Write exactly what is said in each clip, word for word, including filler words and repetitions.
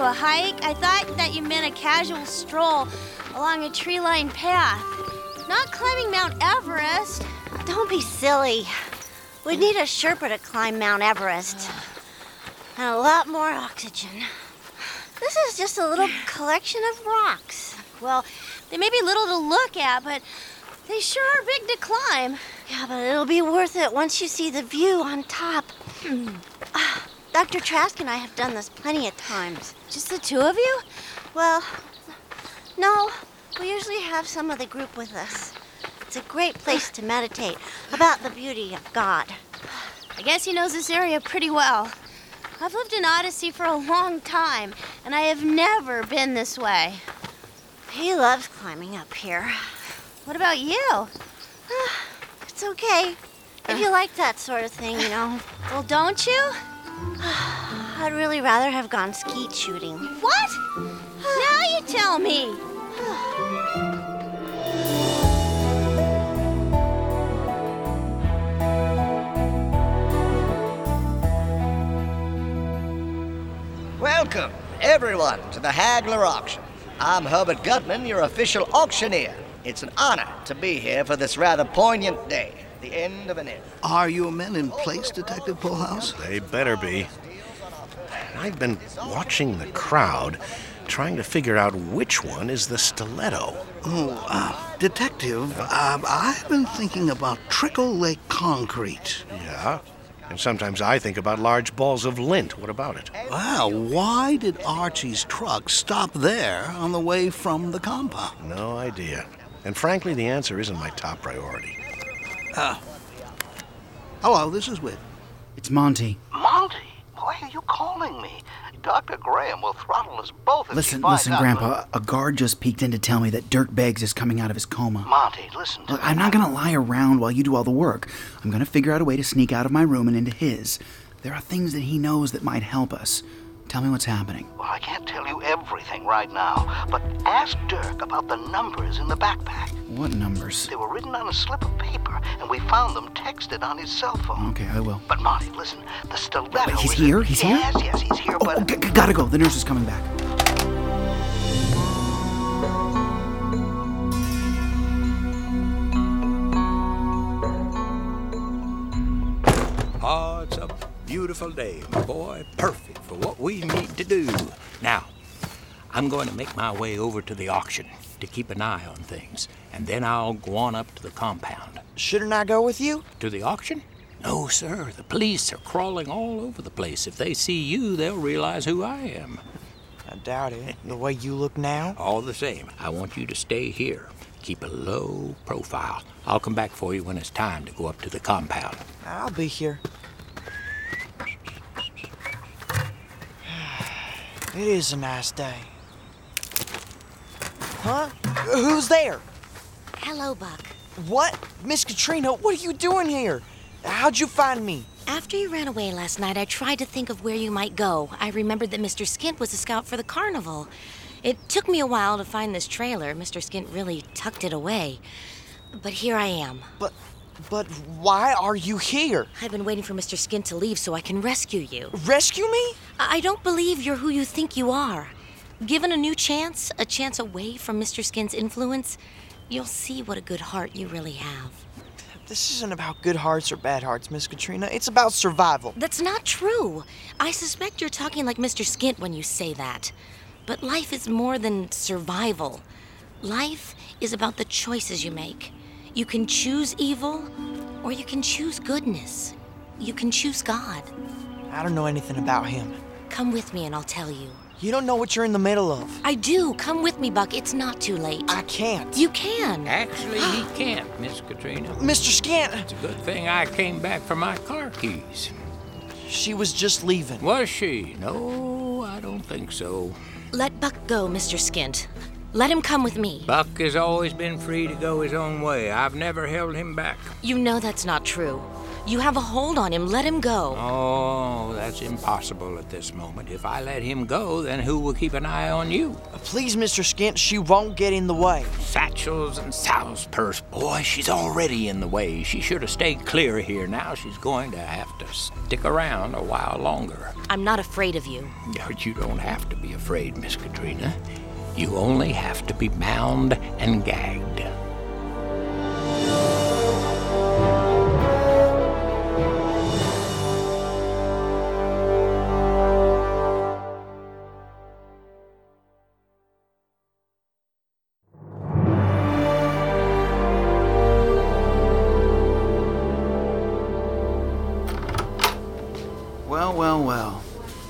a hike. I thought that you meant a casual stroll along a tree-lined path. Not climbing Mount Everest. Don't be silly. We need a Sherpa to climb Mount Everest. And a lot more oxygen. This is just a little collection of rocks. Well, they may be little to look at, but they sure are big to climb. Yeah, but it'll be worth it once you see the view on top. uh, Doctor Trask and I have done this plenty of times. Just the two of you? Well, no. We usually have some of the group with us. It's a great place to meditate about the beauty of God. I guess he knows this area pretty well. I've lived in Odyssey for a long time, and I have never been this way. He loves climbing up here. What about you? It's okay. If you like that sort of thing, you know. Well, don't you? I'd really rather have gone skeet shooting. What? Now you tell me. Welcome, everyone, to the Hagler Auction. I'm Herbert Gutman, your official auctioneer. It's an honor to be here for this rather poignant day, the end of an era. Are your men in place, Detective Pullhouse? They better be. I've been watching the crowd, trying to figure out which one is the stiletto. Oh, uh, Detective, uh, I've been thinking about Trickle Lake Concrete. Yeah? And sometimes I think about large balls of lint. What about it? Well, why did Archie's truck stop there on the way from the compound? No idea. And frankly, the answer isn't my top priority. Uh, hello, this is Whit. It's Monty. Monty? Why are you calling me? Doctor Graham will throttle us both if Listen, he finds listen, out. Grandpa. A guard just peeked in to tell me that Dirk Beggs is coming out of his coma. Monty, listen to Look, me. I'm not gonna lie around while you do all the work. I'm gonna figure out a way to sneak out of my room and into his. There are things that he knows that might help us. Tell me what's happening. Well, I can't tell you everything right now, but ask Dirk about the numbers in the backpack. What numbers? They were written on a slip of paper, and we found them texted on his cell phone. Okay, I will. But Monty, listen, the stiletto Wait, he's is here? He's here? Yes, yes, he's here, Oh, but... oh, g- g- gotta go. The nurse is coming back. Oh, it's a beautiful day, my boy. Perfect for what we need to do. Now, I'm going to make my way over to the auction to keep an eye on things, and then I'll go on up to the compound. Shouldn't I go with you? To the auction? No, sir. The police are crawling all over the place. If they see you, they'll realize who I am. I doubt it. The way you look now. All the same, I want you to stay here. Keep a low profile. I'll come back for you when it's time to go up to the compound. I'll be here. It is a nice day. Huh? Who's there? Hello, Buck. What? Miss Katrina, what are you doing here? How'd you find me? After you ran away last night, I tried to think of where you might go. I remembered that Mister Skint was a scout for the carnival. It took me a while to find this trailer. Mister Skint really tucked it away. But here I am. But, but why are you here? I've been waiting for Mister Skint to leave so I can rescue you. Rescue me? I don't believe you're who you think you are. Given a new chance, a chance away from Mister Skint's influence, you'll see what a good heart you really have. This isn't about good hearts or bad hearts, Miss Katrina. It's about survival. That's not true. I suspect you're talking like Mister Skint when you say that. But life is more than survival. Life is about the choices you make. You can choose evil, or you can choose goodness. You can choose God. I don't know anything about him. Come with me and I'll tell you. You don't know what you're in the middle of. I do. Come with me, Buck. It's not too late. I can't. You can. Actually, he can't, Miss Katrina. Mister Skant! It's a good thing I came back for my car keys. She was just leaving. Was she? No, I don't think so. Let Buck go, Mister Skint. Let him come with me. Buck has always been free to go his own way. I've never held him back. You know that's not true. You have a hold on him. Let him go. Oh, that's impossible at this moment. If I let him go, then who will keep an eye on you? Please, Mister Skint, she won't get in the way. Satchels and Sal's purse. Boy, she's already in the way. She should have stayed clear here. Now she's going to have to stick around a while longer. I'm not afraid of you. But you don't have to be afraid, Miss Katrina. You only have to be bound and gagged. Well, well, well.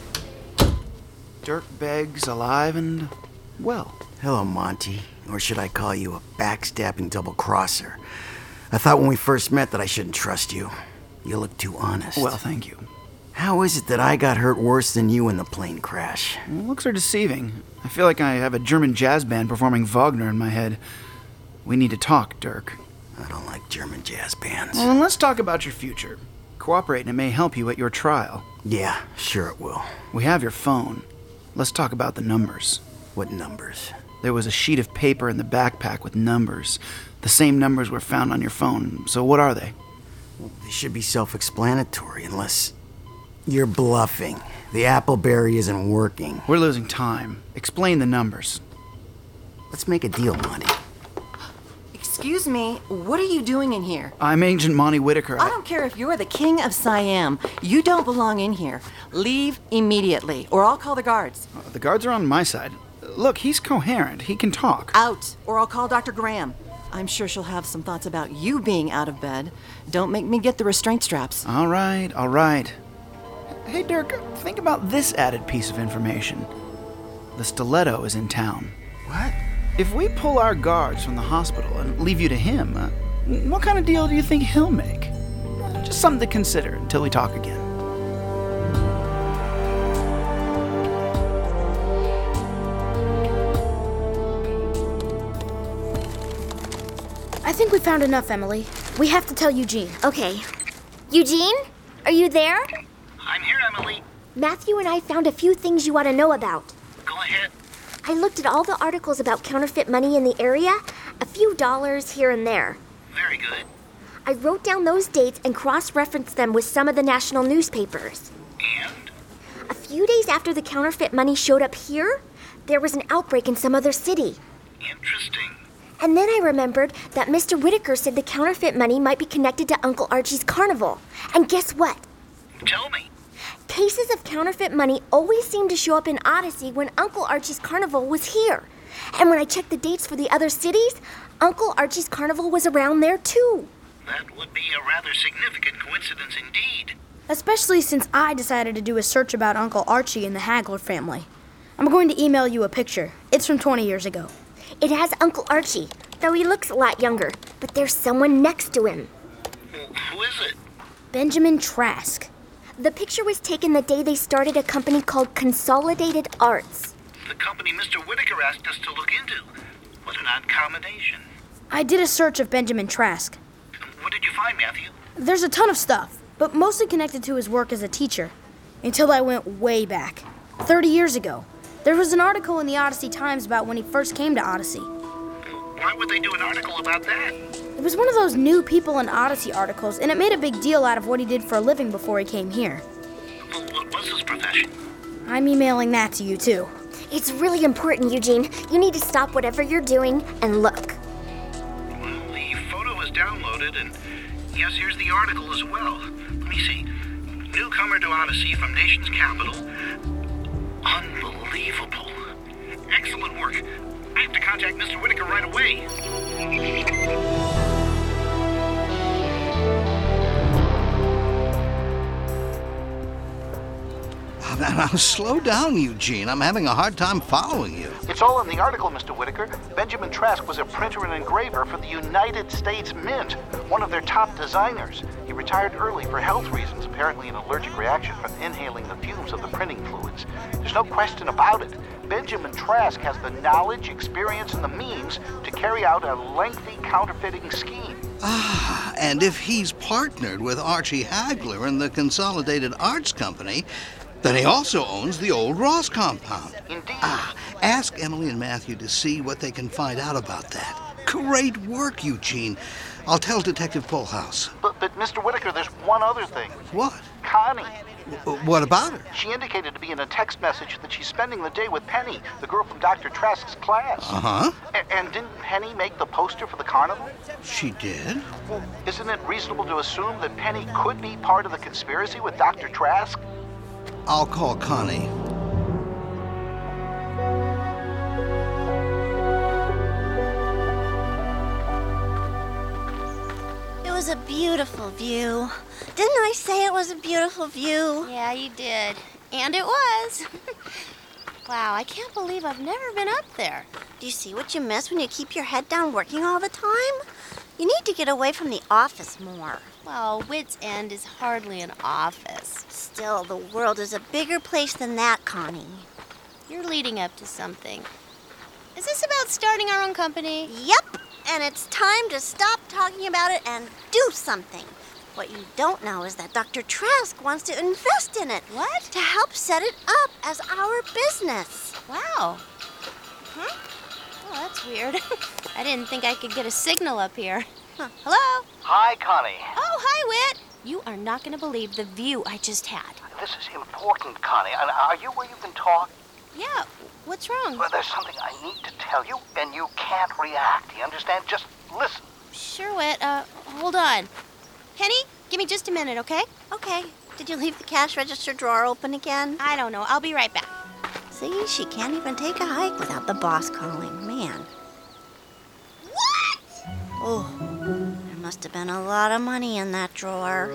Dirk Beggs alive and well. Hello, Monty. Or should I call you a backstabbing double-crosser? I thought when we first met that I shouldn't trust you. You look too honest. Well, thank you. How is it that I got hurt worse than you in the plane crash? Well, looks are deceiving. I feel like I have a German jazz band performing Wagner in my head. We need to talk, Dirk. I don't like German jazz bands. Well, then let's talk about your future. Cooperate and it may help you at your trial. Yeah, sure it will. We have your phone. Let's talk about the numbers. What numbers? There was a sheet of paper in the backpack with numbers. The same numbers were found on your phone. So what are they? Well, they should be self-explanatory unless you're bluffing. The Appleberry isn't working. We're losing time. Explain the numbers. Let's make a deal, Monty. Excuse me, what are you doing in here? I'm Agent Monty Whitaker. I don't care if you're the king of Siam. You don't belong in here. Leave immediately, or I'll call the guards. Uh, the guards are on my side. Look, he's coherent. He can talk. Out, or I'll call Doctor Graham. I'm sure she'll have some thoughts about you being out of bed. Don't make me get the restraint straps. All right, all right. Hey, Dirk, think about this added piece of information. The stiletto is in town. What? If we pull our guards from the hospital and leave you to him, uh, what kind of deal do you think he'll make? Just something to consider until we talk again. I think we found enough, Emily. We have to tell Eugene. Okay. Eugene? Are you there? I'm here, Emily. Matthew and I found a few things you ought to know about. Go ahead. I looked at all the articles about counterfeit money in the area, a few dollars here and there. Very good. I wrote down those dates and cross-referenced them with some of the national newspapers. And? A few days after the counterfeit money showed up here, there was an outbreak in some other city. Interesting. And then I remembered that Mister Whitaker said the counterfeit money might be connected to Uncle Archie's carnival. And guess what? Tell me. Cases of counterfeit money always seem to show up in Odyssey when Uncle Archie's carnival was here. And when I checked the dates for the other cities, Uncle Archie's carnival was around there too. That would be a rather significant coincidence indeed. Especially since I decided to do a search about Uncle Archie and the Hagler family. I'm going to email you a picture. It's from twenty years ago. It has Uncle Archie, though he looks a lot younger. But there's someone next to him. Who is it? Benjamin Trask. The picture was taken the day they started a company called Consolidated Arts. The company Mister Whitaker asked us to look into. What an odd combination. I did a search of Benjamin Trask. What did you find, Matthew? There's a ton of stuff, but mostly connected to his work as a teacher. Until I went way back, thirty years ago. There was an article in the Odyssey Times about when he first came to Odyssey. Why would they do an article about that? It was one of those new people in Odyssey articles, and it made a big deal out of what he did for a living before he came here. Well, what was his profession? I'm emailing that to you, too. It's really important, Eugene. You need to stop whatever you're doing and look. Well, the photo was downloaded, and yes, here's the article as well. Let me see. Newcomer to Odyssey from nation's capital. Unbelievable. Excellent work. I have to contact Mister Whitaker right away. Now, now, slow down, Eugene. I'm having a hard time following you. It's all in the article, Mister Whitaker. Benjamin Trask was a printer and engraver for the United States Mint, one of their top designers. He retired early for health reasons, apparently an allergic reaction from inhaling the fumes of the printing fluids. There's no question about it. Benjamin Trask has the knowledge, experience, and the means to carry out a lengthy counterfeiting scheme. Ah, and if he's partnered with Archie Hagler in the Consolidated Arts Company, then he also owns the old Ross compound. Indeed. Ah, ask Emily and Matthew to see what they can find out about that. Great work, Eugene. I'll tell Detective Polehouse. But, but Mister Whitaker, there's one other thing. What? Connie. W- what about her? She indicated to me in a text message that she's spending the day with Penny, the girl from Doctor Trask's class. Uh-huh. A- and didn't Penny make the poster for the carnival? She did? Well, isn't it reasonable to assume that Penny could be part of the conspiracy with Doctor Trask? I'll call Connie. It was a beautiful view. Didn't I say it was a beautiful view? Yeah, you did. And it was. Wow, I can't believe I've never been up there. Do you see what you miss when you keep your head down working all the time? You need to get away from the office more. Well, Wits End is hardly an office. Still, the world is a bigger place than that, Connie. You're leading up to something. Is this about starting our own company? Yep, and it's time to stop talking about it and do something. What you don't know is that Doctor Trask wants to invest in it. What? To help set it up as our business. Wow. Huh? Oh, that's weird. I didn't think I could get a signal up here. Huh. Hello? Hi, Connie. Oh, hi, Whit. You are not going to believe the view I just had. This is important, Connie. And are you where you can talk? Yeah. What's wrong? Well, there's something I need to tell you, and you can't react. You understand? Just listen. Sure, Whit. Uh, hold on. Penny, give me just a minute, okay? Okay. Did you leave the cash register drawer open again? I don't know. I'll be right back. See, she can't even take a hike without the boss calling. Man. What? Oh, there must have been a lot of money in that drawer.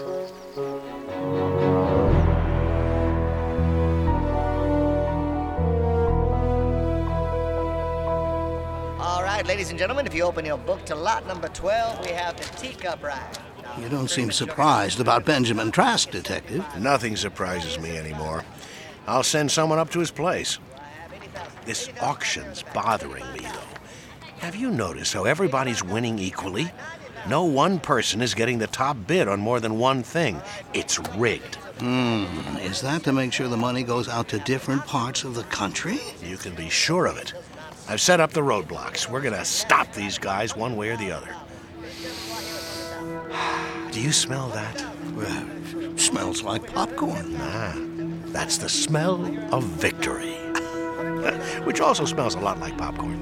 All right, ladies and gentlemen, if you open your book to lot number twelve, we have the teacup ride. You don't seem surprised about Benjamin Trask, Detective. Nothing surprises me anymore. I'll send someone up to his place. This auction's bothering me, though. Have you noticed how everybody's winning equally? No one person is getting the top bid on more than one thing. It's rigged. Hmm, is that to make sure the money goes out to different parts of the country? You can be sure of it. I've set up the roadblocks. We're gonna stop these guys one way or the other. Do you smell that? Well, smells like popcorn. Ah, that's the smell of victory. Which also smells a lot like popcorn.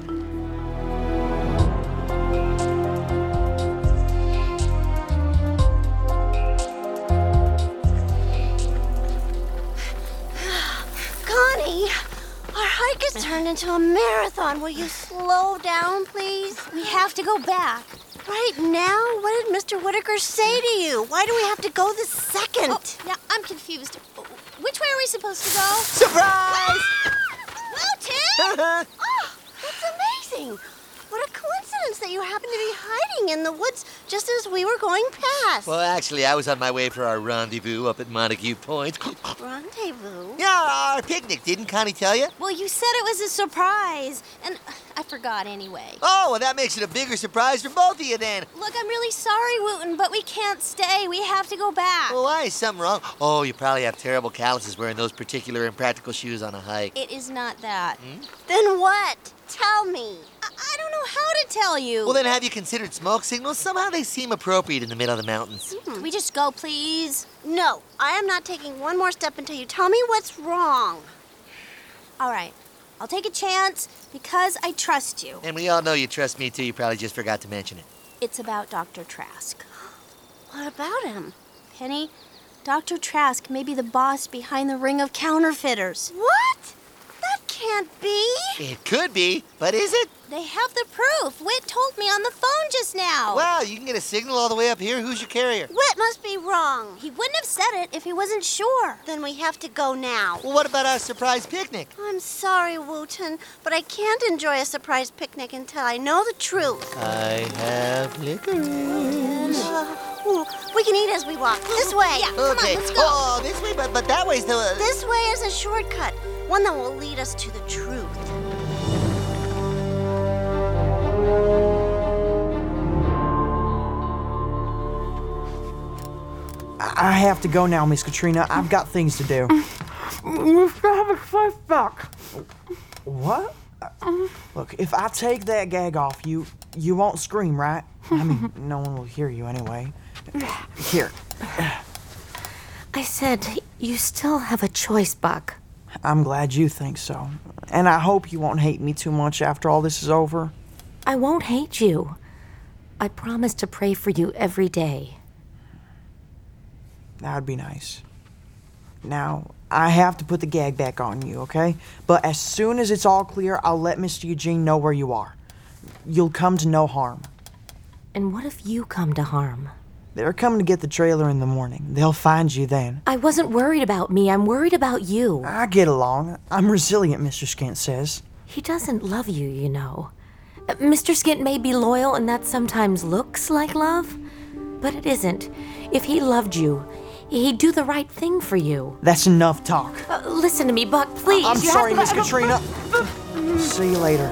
Connie, our hike has turned into a marathon. Will you slow down, please? We have to go back. Right now? What did Mister Whitaker say to you? Why do we have to go this second? Oh, now, I'm confused. Which way are we supposed to go? Surprise! Wooten! Oh, that's amazing. What a coincidence that you happened to be hiding in the woods just as we were going past. Well, actually, I was on my way for our rendezvous up at Montague Point. Rendezvous? Yeah, our picnic. Didn't Connie tell you? Well, you said it was a surprise, and I forgot anyway. Oh, well, that makes it a bigger surprise for both of you then. Look, I'm really sorry, Wooten, but we can't stay. We have to go back. Well, why? Is something wrong? Oh, you probably have terrible calluses wearing those particular impractical shoes on a hike. It is not that. Hmm? Then what? Tell me. I, I don't know how to tell you. Well, then have you considered smoke signals? Somehow they seem appropriate in the middle of the mountains. Mm-hmm. Can we just go, please? No, I am not taking one more step until you tell me what's wrong. All right. I'll take a chance because I trust you. And we all know you trust me, too. You probably just forgot to mention it. It's about Doctor Trask. What about him? Penny, Doctor Trask may be the boss behind the ring of counterfeiters. What? That can't be. It could be, but is it? They have the proof. Whit told me on the phone just now. Wow, you can get a signal all the way up here? Who's your carrier? Whit must be wrong. He wouldn't have said it if he wasn't sure. Then we have to go now. Well, what about our surprise picnic? I'm sorry, Wooten, but I can't enjoy a surprise picnic until I know the truth. I have licorice. Uh, ooh, we can eat as we walk. This way. Yeah, Okay. Come on, let's go. Oh, this way, but, but that way's the... Uh... This way is a shortcut, one that will lead us to the truth. I have to go now, Miss Katrina. I've got things to do. You still have a slice back. What? Look, if I take that gag off you, you won't scream, right? I mean, no one will hear you anyway. Here. I said, you still have a choice, Buck. I'm glad you think so. And I hope you won't hate me too much after all this is over. I won't hate you. I promise to pray for you every day. That would be nice. Now, I have to put the gag back on you, okay? But as soon as it's all clear, I'll let Mister Eugene know where you are. You'll come to no harm. And what if you come to harm? They're coming to get the trailer in the morning. They'll find you then. I wasn't worried about me. I'm worried about you. I get along. I'm resilient, Mister Skint says. He doesn't love you, you know. Uh, Mister Skint may be loyal, and that sometimes looks like love, but it isn't. If he loved you, he'd do the right thing for you. That's enough talk. Uh, listen to me, Buck, please. I'm you sorry, have Miss to... Katrina. See you later.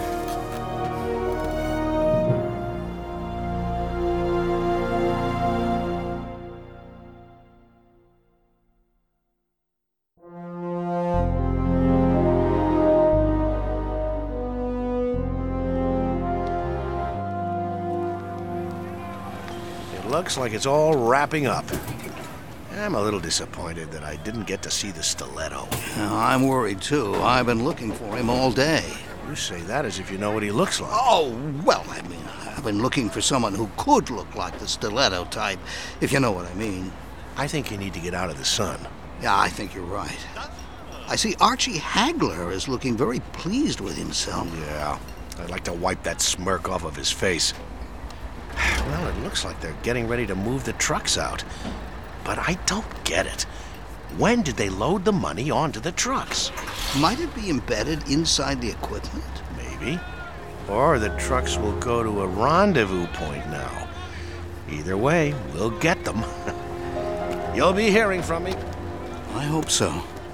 Looks like it's all wrapping up. I'm a little disappointed that I didn't get to see the stiletto. Now, I'm worried, too. I've been looking for him all day. You say that as if you know what he looks like. Oh, well, I mean, I've been looking for someone who could look like the stiletto type, if you know what I mean. I think you need to get out of the sun. Yeah, I think you're right. I see Archie Hagler is looking very pleased with himself. Yeah, I'd like to wipe that smirk off of his face. Well, it looks like they're getting ready to move the trucks out. But I don't get it. When did they load the money onto the trucks? Might it be embedded inside the equipment? Maybe. Or the trucks will go to a rendezvous point now. Either way, we'll get them. You'll be hearing from me. I hope so.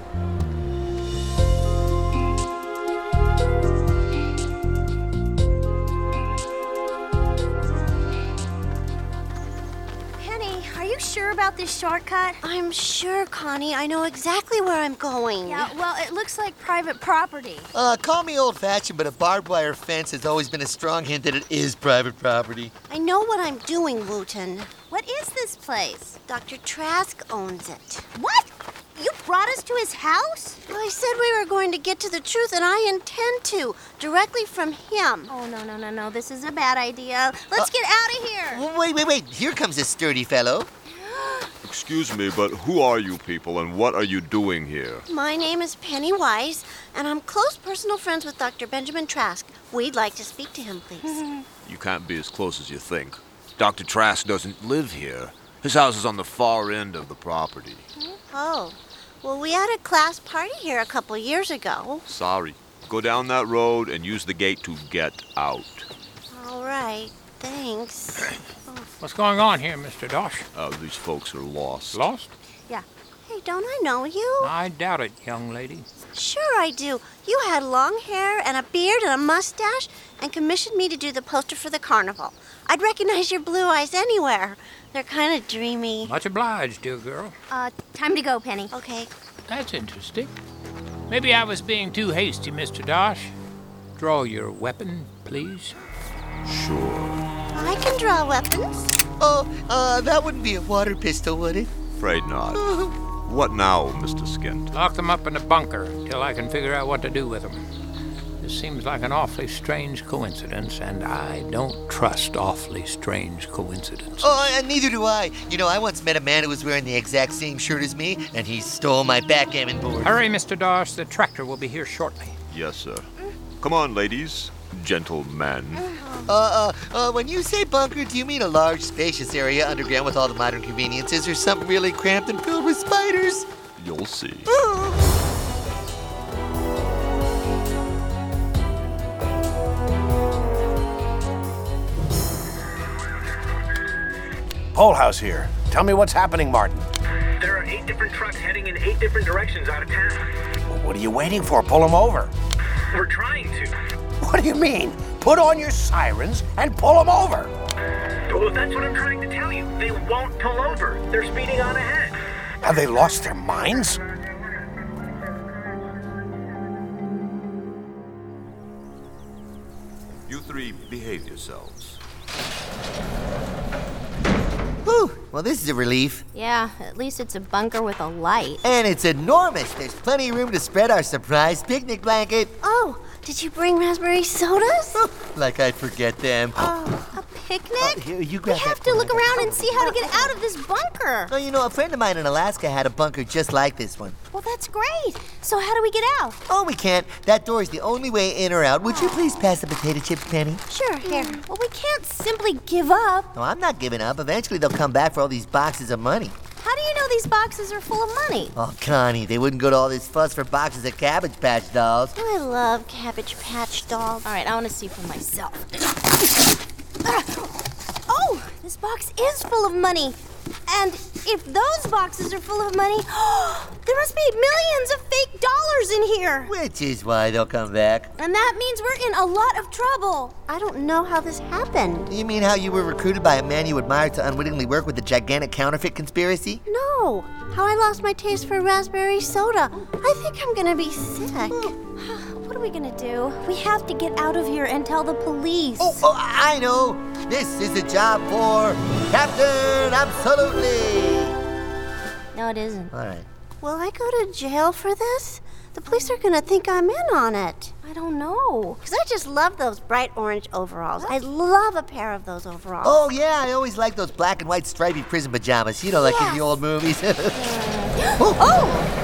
Sure about this shortcut? I'm sure, Connie. I know exactly where I'm going. Yeah, well, it looks like private property. Uh, call me old-fashioned, but a barbed wire fence has always been a strong hint that it is private property. I know what I'm doing, Wooten. What is this place? Doctor Trask owns it. What? You brought us to his house? I said we were going to get to the truth, and I intend to, directly from him. Oh, no, no, no, no. This is a bad idea. Let's uh, get out of here. Wait, wait, wait. Here comes this sturdy fellow. Excuse me, but who are you people, and what are you doing here? My name is Penny Wise, and I'm close personal friends with Doctor Benjamin Trask. We'd like to speak to him, please. You can't be as close as you think. Doctor Trask doesn't live here. His house is on the far end of the property. Oh, well, we had a class party here a couple years ago. Sorry. Go down that road and use the gate to get out. All right, thanks. What's going on here, Mister Dosh? Uh, these folks are lost. Lost? Yeah. Hey, don't I know you? I doubt it, young lady. Sure I do. You had long hair and a beard and a mustache and commissioned me to do the poster for the carnival. I'd recognize your blue eyes anywhere. They're kind of dreamy. Much obliged, dear girl. Uh, time to go, Penny. Okay. That's interesting. Maybe I was being too hasty, Mister Dosh. Draw your weapon, please. Sure. I can draw weapons. Oh, uh, that wouldn't be a water pistol, would it? Afraid not. What now, Mister Skint? Lock them up in a bunker till I can figure out what to do with them. This seems like an awfully strange coincidence, and I don't trust awfully strange coincidences. Oh, and neither do I. You know, I once met a man who was wearing the exact same shirt as me, and he stole my backgammon board. Hurry, Mister Dosh. The tractor will be here shortly. Yes, sir. Come on, ladies. Gentlemen. Uh, uh, uh, when you say bunker, do you mean a large, spacious area underground with all the modern conveniences, or something really cramped and filled with spiders? You'll see. Pole House here. Tell me what's happening, Martin. There are eight different trucks heading in eight different directions out of town. Well, what are you waiting for? Pull them over. We're trying to. What do you mean? Put on your sirens and pull them over. Well, that's what I'm trying to tell you. They won't pull over. They're speeding on ahead. Have they lost their minds? You three behave yourselves. Whew. Well, this is a relief. Yeah, at least it's a bunker with a light. And it's enormous. There's plenty of room to spread our surprise picnic blanket. Oh, did you bring raspberry sodas? Like I'd forget them. Oh, a picnic? Oh, here, you We grab have that to for look me. around and see how to get out of this bunker. Oh, you know, a friend of mine in Alaska had a bunker just like this one. Well, that's great. So how do we get out? Oh, we can't. That door is the only way in or out. Would you please pass the potato chips, Penny? Sure, here. Well, we can't simply give up. No, I'm not giving up. Eventually they'll come back for all these boxes of money. How do you know these boxes are full of money? Oh, Connie, they wouldn't go to all this fuss for boxes of Cabbage Patch Dolls. I love Cabbage Patch dolls. All right, I want to see for myself. Oh, this box is full of money. And if those boxes are full of money, there must be millions of fake dollars in here. Which is why they'll come back. And that means we're in a lot of trouble. I don't know how this happened. You mean how you were recruited by a man you admired to unwittingly work with the gigantic counterfeit conspiracy? No, how I lost my taste for raspberry soda. I think I'm gonna be sick. What are we gonna do? We have to get out of here and tell the police. Oh, oh, I know. This is a job for Captain Absolutely. No, it isn't. All right. Will I go to jail for this? The police are gonna think I'm in on it. I don't know. Because I just love those bright orange overalls. I love a pair of those overalls. Oh, yeah, I always like those black and white stripy prison pajamas, you know, like in the old movies. oh! oh!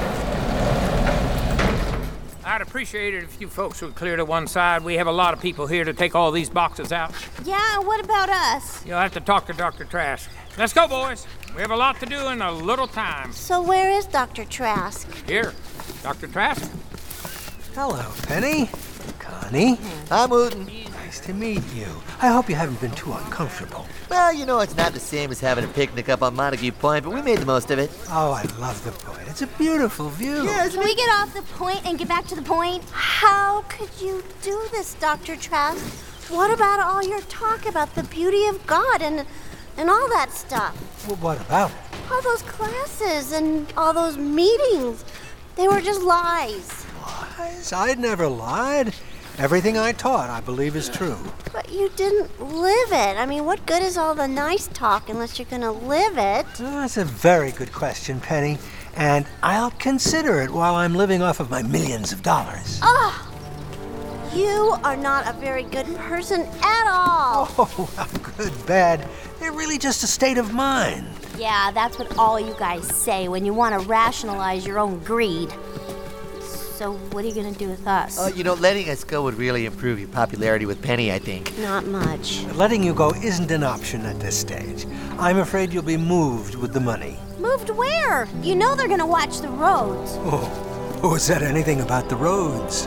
I'd appreciate it if you folks would clear to one side. We have a lot of people here to take all these boxes out. Yeah, what about us? You'll have to talk to Doctor Trask. Let's go, boys. We have a lot to do in a little time. So where is Doctor Trask? Here, Doctor Trask. Hello, Penny. Connie. I'm Wooten. Nice to meet you. I hope you haven't been too uncomfortable. Well, you know, it's not the same as having a picnic up on Montague Point, but we made the most of it. Oh, I love the point. It's a beautiful view. Yes, Can we get off the point and get back to the point? How could you do this, Doctor Trask? What about all your talk about the beauty of God and and all that stuff? Well, what about it? All those classes and all those meetings. They were just lies. Lies? I never lied. Everything I taught, I believe, is true. But you didn't live it. I mean, what good is all the nice talk unless you're going to live it? Oh, that's a very good question, Penny. And I'll consider it while I'm living off of my millions of dollars. Ah! You are not a very good person at all. Oh, well, good, bad. They're really just a state of mind. Yeah, that's what all you guys say when you want to rationalize your own greed. So what are you going to do with us? Oh, you know, letting us go would really improve your popularity with Penny, I think. Not much. Letting you go isn't an option at this stage. I'm afraid you'll be moved with the money. Moved where? You know they're going to watch the roads. Oh, who said anything about the roads?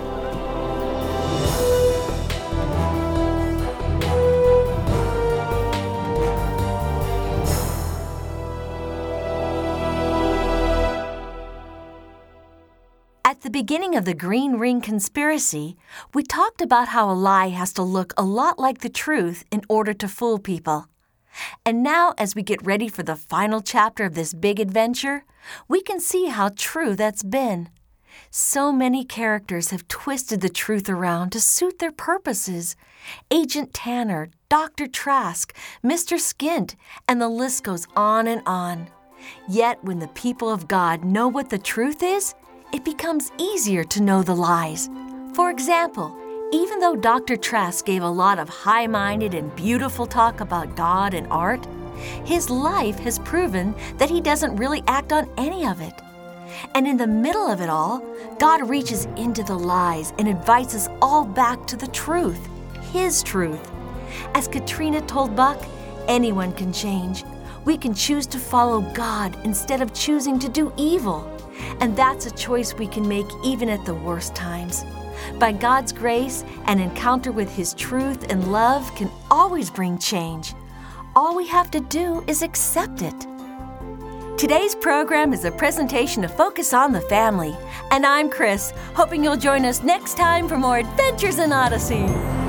At the beginning of the Green Ring Conspiracy, we talked about how a lie has to look a lot like the truth in order to fool people. And now, as we get ready for the final chapter of this big adventure, we can see how true that's been. So many characters have twisted the truth around to suit their purposes. Agent Tanner, Doctor Trask, Mister Skint, and the list goes on and on. Yet, when the people of God know what the truth is, it becomes easier to know the lies. For example, even though Doctor Trask gave a lot of high-minded and beautiful talk about God and art, his life has proven that he doesn't really act on any of it. And in the middle of it all, God reaches into the lies and invites us all back to the truth, his truth. As Katrina told Buck, anyone can change. We can choose to follow God instead of choosing to do evil. And that's a choice we can make even at the worst times. By God's grace, an encounter with His truth and love can always bring change. All we have to do is accept it. Today's program is a presentation of Focus on the Family. And I'm Chris, hoping you'll join us next time for more Adventures in Odyssey.